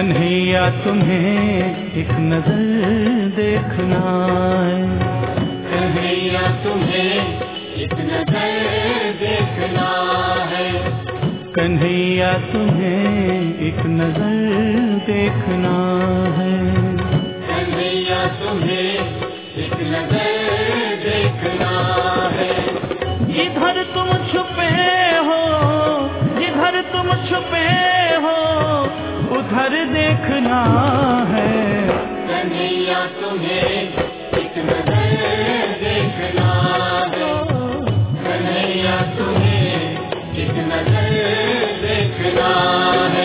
कन्हैया तुम्हें एक नजर देखना है, कन्हैया तुम्हें एक नजर देखना है, कन्हैया तुम्हें एक नजर देखना है, कन्हैया तुम्हें एक नजर देखना है। जिधर तुम छुपे हो, जिधर तुम छुपे हो उधर देखना है, कन्हैया तुम्हें एक नजर देखना है, कन्हैया तुम्हें एक नजर देखना है।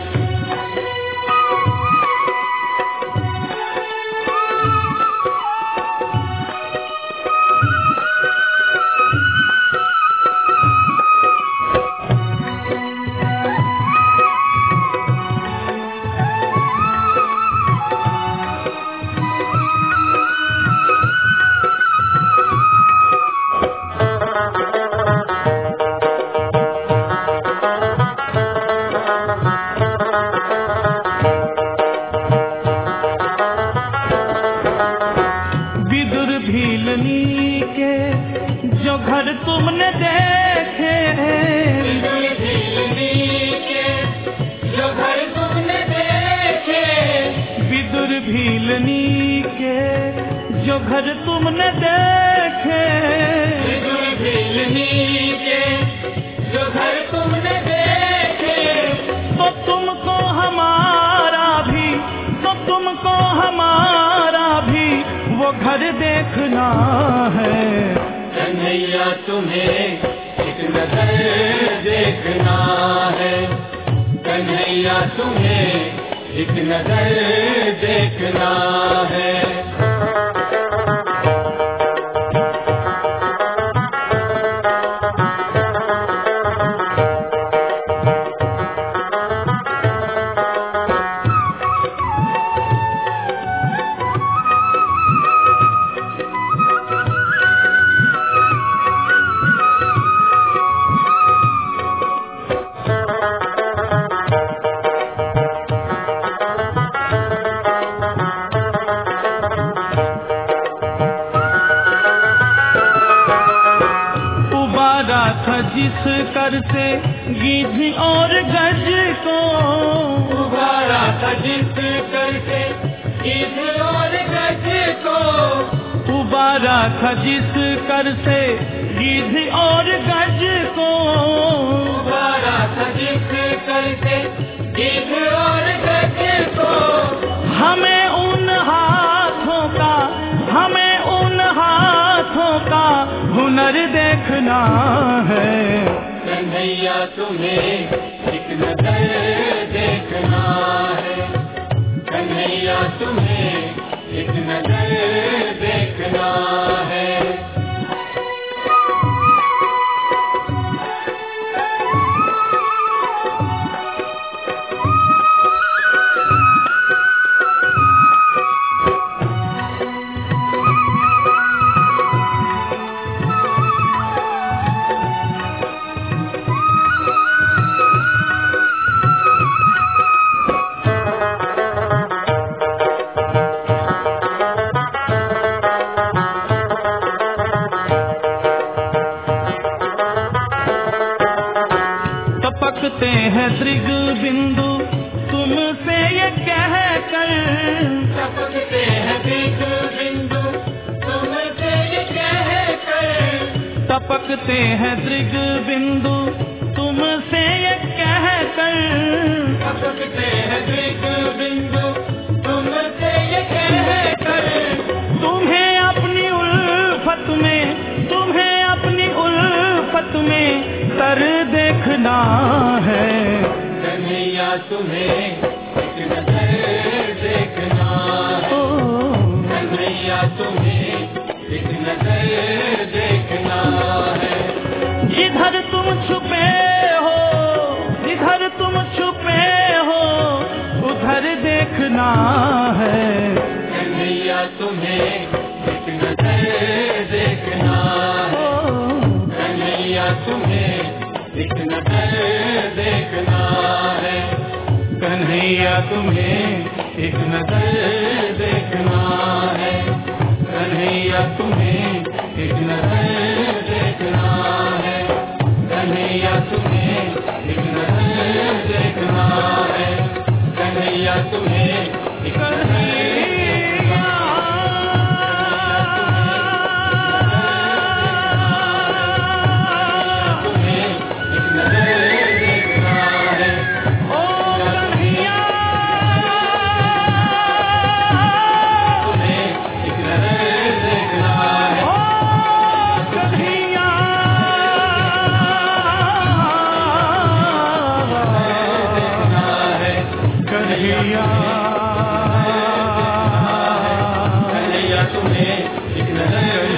जो घर तुमने देखे, जो घर तुमने देखे, विदुर भीलनी के जो घर तुमने देखे, विदुर भीलनी के जो घर तुमने देखे, तो तुमको हमारा भी, तो तुमको हमारा भी वो घर देखना है, कन्हैया तुम्हें एक नजर देखना है, कन्हैया तुम्हें एक नजर देखना है। जिस कर से गीध और गज को, उबारा था जिस कर से गीध और गज को, उबारा था जिस कर से गीध और गज को, उबारा था जिस कर से गीध और गज को। हमें उन हाथों का, हमें उन हाथों का हुनर देखना है, कन्हैया तुम्हें एक नजर देखना है, कन्हैया तुम्हें एक नजर देखना है। टपकते हैं दृग बिंदु तुमसे ये कह कर, टपकते हैं दृग बिंदु तुमसे ये कह कर, टपकते हैं दृग बिंदु तुमसे ये कह कर, टपकते हैं दृग बिंदु तुमसे ये कह कर। तुम्हें अपनी उल्फत में, तुम्हें अपनी उल्फत में तर देखना है, कन्हैया तुम्हें एक नजर देखना है, कन्हैया तुम्हें एक नजर देखना है। जिधर तुम छुपे हो, जिधर तुम छुपे हो उधर देखना है, कन्हैया तुम्हें एक नजर देखना है, कन्हैया तुम्हें एक नजर देखना है, कन्हैया कन्हैया तुम्हें एक नजर देखना है, कन्हैया तुम्हें एक नजर देखना है, कन्हैया तुम्हें एक नजर देखना है, कन्हैया तुम्हें एक कन्हैया तुम्हें एक नजर